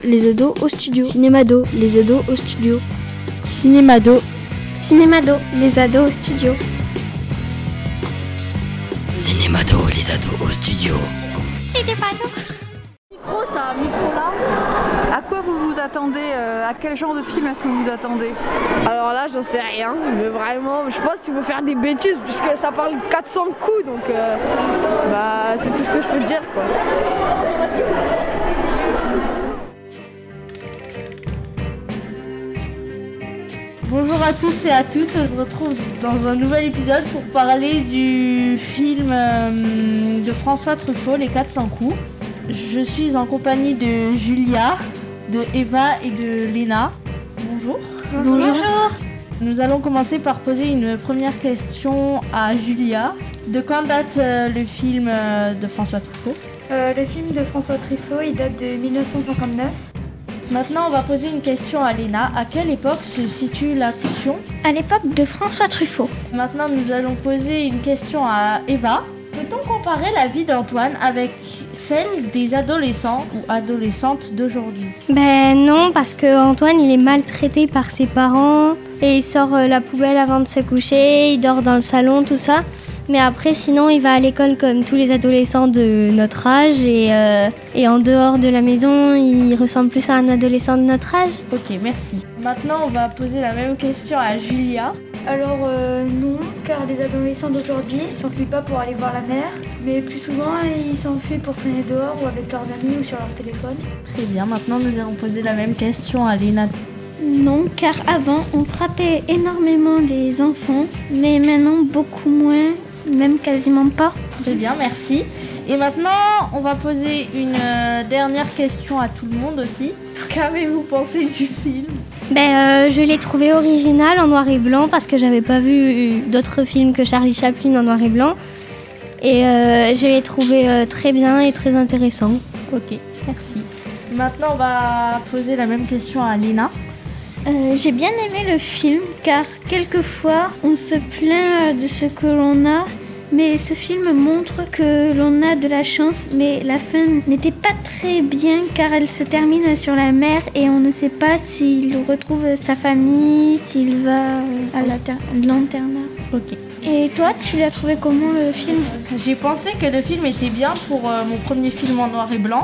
Les ados au studio. Cinémado, les ados au studio. Cinémado. Cinémado, les ados au studio. Cinémado, les ados au studio. Cinémado. Micro là. À quoi vous vous attendez à quel genre de film est-ce que vous vous attendez? Alors là, j'en sais rien, mais vraiment, je pense qu'il faut faire des bêtises puisque ça parle de 400 coups, donc c'est tout ce que je peux dire, quoi. Bonjour à tous et à toutes, on se retrouve dans un nouvel épisode pour parler du film de François Truffaut, Les 400 coups. Je suis en compagnie de Julia, de Eva et de Léna. Bonjour. Bonjour. Nous allons commencer par poser une première question à Julia. De quand date le film de François Truffaut? Le film de François Truffaut, il date de 1959. Maintenant, on va poser une question à Léna. À quelle époque se situe la fiction? À l'époque de François Truffaut. Maintenant, nous allons poser une question à Eva. Peut-on comparer la vie d'Antoine avec celle des adolescents ou adolescentes d'aujourd'hui? Ben non, parce que Antoine il est maltraité par ses parents et il sort la poubelle avant de se coucher, il dort dans le salon, tout ça. Mais après, sinon, il va à l'école comme tous les adolescents de notre âge et en dehors de la maison, il ressemble plus à un adolescent de notre âge. Ok, merci. Maintenant, on va poser la même question à Julia. Alors non, car les adolescents d'aujourd'hui ne s'enfuient pas pour aller voir la mer, mais plus souvent ils s'enfuient pour traîner dehors ou avec leurs amis ou sur leur téléphone. Très bien, maintenant nous allons poser la même question à Léna. Non, car avant on frappait énormément les enfants, mais maintenant beaucoup moins, même quasiment pas. Très bien, merci. Et maintenant, on va poser une dernière question à tout le monde aussi. Qu'avez-vous pensé du film? Je l'ai trouvé original en noir et blanc parce que j'avais pas vu d'autres films que Charlie Chaplin en noir et blanc. Et je l'ai trouvé très bien et très intéressant. Ok, merci. Maintenant, on va poser la même question à Léna. J'ai bien aimé le film car quelquefois on se plaint de ce que l'on a, mais ce film montre que l'on a de la chance, mais la fin n'était pas très bien car elle se termine sur la mer et on ne sait pas s'il retrouve sa famille, s'il va à l'internat. Ok. Et toi, tu l'as trouvé comment le film? J'ai pensé que le film était bien pour mon premier film en noir et blanc.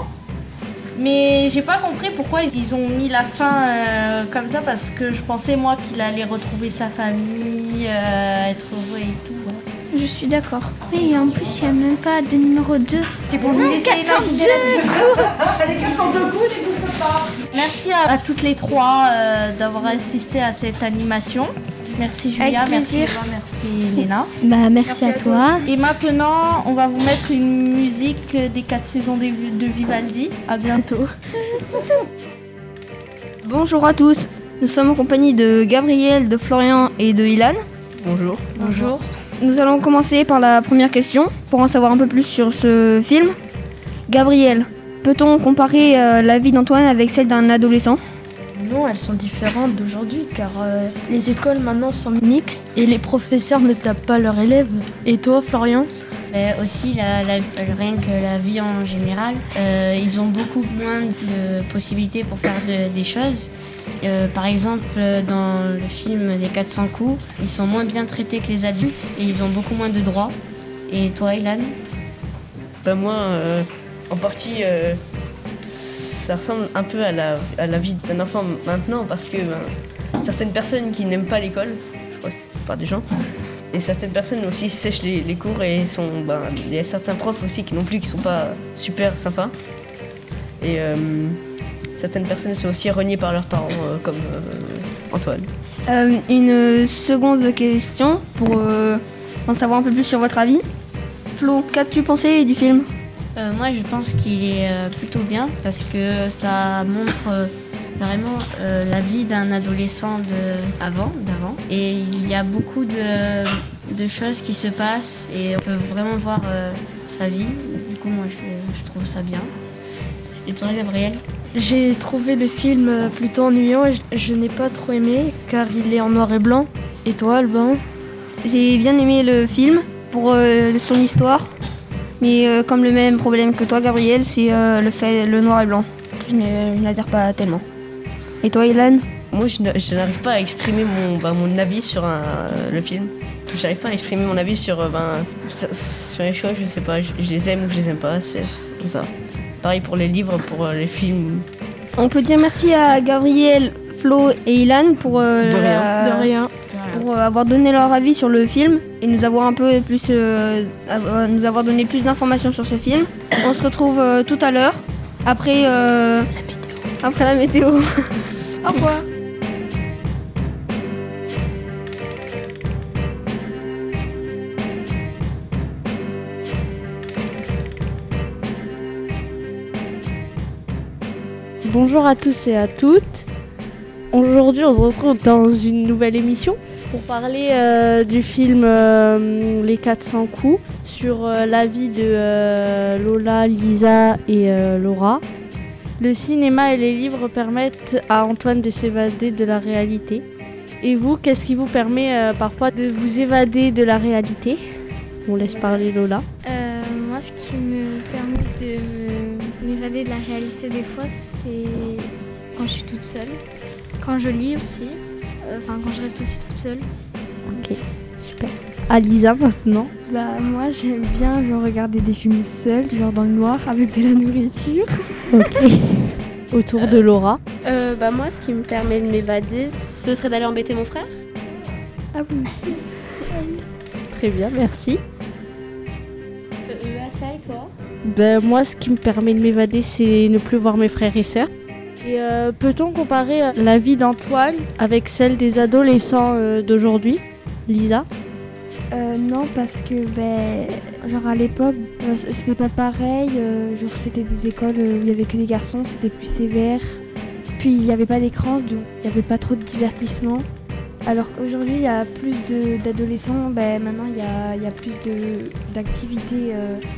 Mais j'ai pas compris pourquoi ils ont mis la fin comme ça, parce que je pensais moi qu'il allait retrouver sa famille, être heureux et tout. Ouais. Je suis d'accord. Oui, et en plus, il n'y a même pas de numéro 2. C'est pour nous laisser 402 coups. Les 402 coups n'existent pas. Merci à toutes les trois d'avoir assisté à cette animation. Merci Julia, avec merci plaisir. Eva, merci Léna. Merci à toi. Et maintenant, on va vous mettre une musique des 4 saisons de Vivaldi. À bientôt. Bonjour à tous, nous sommes en compagnie de Gabriel, de Florian et de Ilan. Bonjour. Bonjour. Nous allons commencer par la première question pour en savoir un peu plus sur ce film. Gabriel, peut-on comparer la vie d'Antoine avec celle d'un adolescent? Non, elles sont différentes d'aujourd'hui car les écoles maintenant sont mixtes et les professeurs ne tapent pas leurs élèves. Et toi, Florian? Aussi, rien que la vie en général, ils ont beaucoup moins de possibilités pour faire des choses. Par exemple, dans le film Les 400 coups, ils sont moins bien traités que les adultes et ils ont beaucoup moins de droits. Et toi, Ilan? Moi, en partie, ça ressemble un peu à la vie d'un enfant maintenant, parce que certaines personnes qui n'aiment pas l'école, je crois que c'est la plupart des gens, et certaines personnes aussi sèchent les cours et il y a certains profs aussi qui sont pas super sympas. Et certaines personnes sont aussi reniées par leurs parents, comme Antoine. Une seconde question pour en savoir un peu plus sur votre avis. Flo, qu'as-tu pensé du film? Moi, je pense qu'il est plutôt bien parce que ça montre vraiment la vie d'un adolescent d'avant. Et il y a beaucoup de choses qui se passent et on peut vraiment voir sa vie. Du coup, moi, je trouve ça bien. Et toi, Gabriel? J'ai trouvé le film plutôt ennuyant et je n'ai pas trop aimé car il est en noir et blanc. Et toi, Alban? J'ai bien aimé le film pour son histoire, mais comme le même problème que toi, Gabriel, c'est le noir et blanc. je n'adhère pas tellement. Et toi, Ilan? Moi, je n'arrive pas à exprimer mon avis sur le film. J'arrive pas à exprimer mon avis sur les choix, je sais pas, je les aime ou je les aime pas, c'est tout ça. Pareil pour les livres, pour les films. On peut dire merci à Gabriel, Flo et Ilan pour, De rien. pour avoir donné leur avis sur le film et nous avoir donné plus d'informations sur ce film. On se retrouve tout à l'heure après la météo. Au revoir. Bonjour à tous et à toutes. Aujourd'hui, on se retrouve dans une nouvelle émission pour parler du film Les 400 coups sur la vie de Lola, Lisa et Laura. Le cinéma et les livres permettent à Antoine de s'évader de la réalité. Et vous, qu'est-ce qui vous permet parfois de vous évader de la réalité? On laisse parler Lola. Moi, ce qui me permet de m'évader de la réalité des fois, c'est quand je suis toute seule. Quand je lis aussi. Quand je reste aussi toute seule. Ok, super. À Lisa maintenant. Moi j'aime bien regarder des films seuls, genre dans le noir avec de la nourriture. Ok. Autour de Laura. Moi ce qui me permet de m'évader, ce serait d'aller embêter mon frère. Ah vous aussi. Très bien, merci. Asia et toi? Moi ce qui me permet de m'évader, c'est ne plus voir mes frères et sœurs. Et peut-on comparer la vie d'Antoine avec celle des adolescents d'aujourd'hui? Lisa? Non, parce que à l'époque c'était pas pareil, c'était des écoles où il y avait que des garçons, c'était plus sévère. Puis il n'y avait pas d'écran, donc il n'y avait pas trop de divertissement. Alors qu'aujourd'hui il y a plus d'adolescents, maintenant il y a plus d'activités.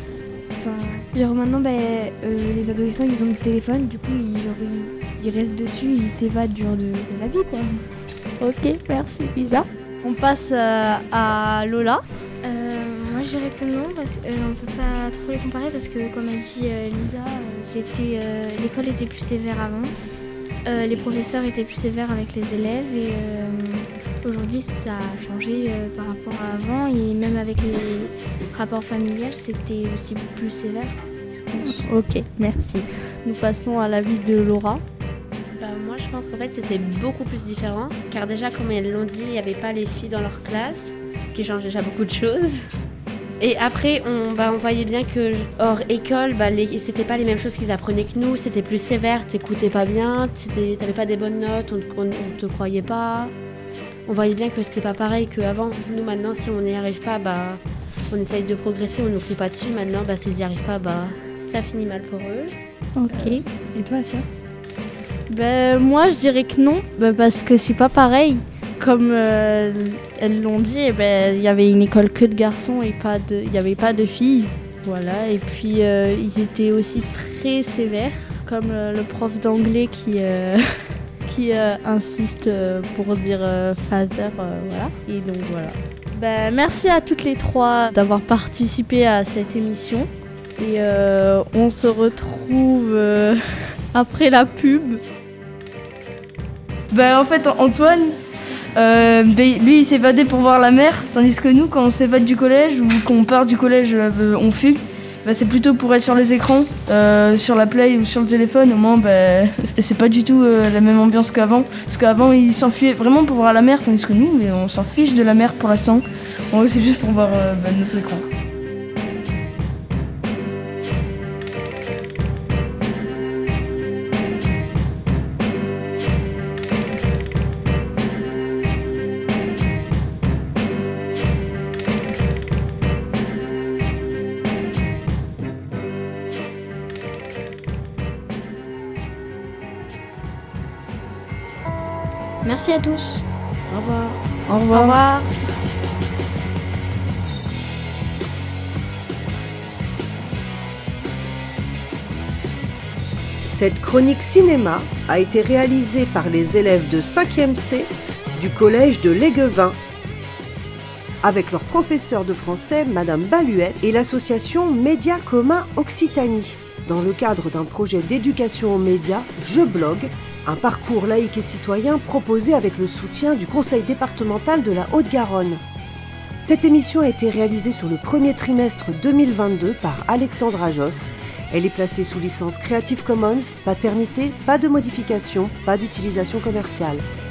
Maintenant les adolescents ils ont le téléphone, du coup ils restent dessus, ils s'évadent de la vie quoi. Ok, merci Lisa. On passe à Lola. Moi je dirais que non, parce qu'on peut pas trop les comparer parce que comme a dit Lisa, l'école était plus sévère avant. Les professeurs étaient plus sévères avec les élèves et aujourd'hui ça a changé par rapport à avant et même avec les rapports familiaux c'était aussi plus sévère. Ok, merci. Nous passons à la vie de Laura. Moi je pense qu'en fait c'était beaucoup plus différent car déjà comme elles l'ont dit, il n'y avait pas les filles dans leur classe, ce qui change déjà beaucoup de choses. Et après on voyait bien que hors école, c'était pas les mêmes choses qu'ils apprenaient que nous, c'était plus sévère, t'écoutais pas bien, t'avais pas des bonnes notes, on te croyait pas. On voyait bien que c'était pas pareil qu'avant. Nous maintenant si on n'y arrive pas, on essaye de progresser, on nous crie pas dessus. Maintenant s'ils n'y arrivent pas, ça finit mal pour eux. Ok. Et toi Asia? Moi je dirais que non, parce que c'est pas pareil. Comme elles l'ont dit, il y avait une école que de garçons et il n'y avait pas de filles. Voilà. Et puis ils étaient aussi très sévères, comme le prof d'anglais qui insiste pour dire father, voilà. Et donc voilà. Merci à toutes les trois d'avoir participé à cette émission. Et on se retrouve après la pub. En fait, Antoine, lui il s'est évadé pour voir la mer, tandis que nous, quand on s'évade du collège ou qu'on part du collège, on fugue. C'est plutôt pour être sur les écrans, sur la Play ou sur le téléphone. Au moins, c'est pas du tout la même ambiance qu'avant. Parce qu'avant, il s'enfuyait vraiment pour voir la mer, tandis que nous, on s'en fiche de la mer pour l'instant. C'est juste pour voir nos écrans. Merci à tous. Au revoir. Au revoir. Au revoir. Cette chronique cinéma a été réalisée par les élèves de 5e C du collège de Léguevin avec leur professeur de français, Madame Baluette, et l'association Média Commun Occitanie. dans le cadre d'un projet d'éducation aux médias, Je blogue, un parcours laïque et citoyen proposé avec le soutien du Conseil départemental de la Haute-Garonne. Cette émission a été réalisée sur le premier trimestre 2022 par Alexandra Josse. Elle est placée sous licence Creative Commons, paternité, pas de modification, pas d'utilisation commerciale.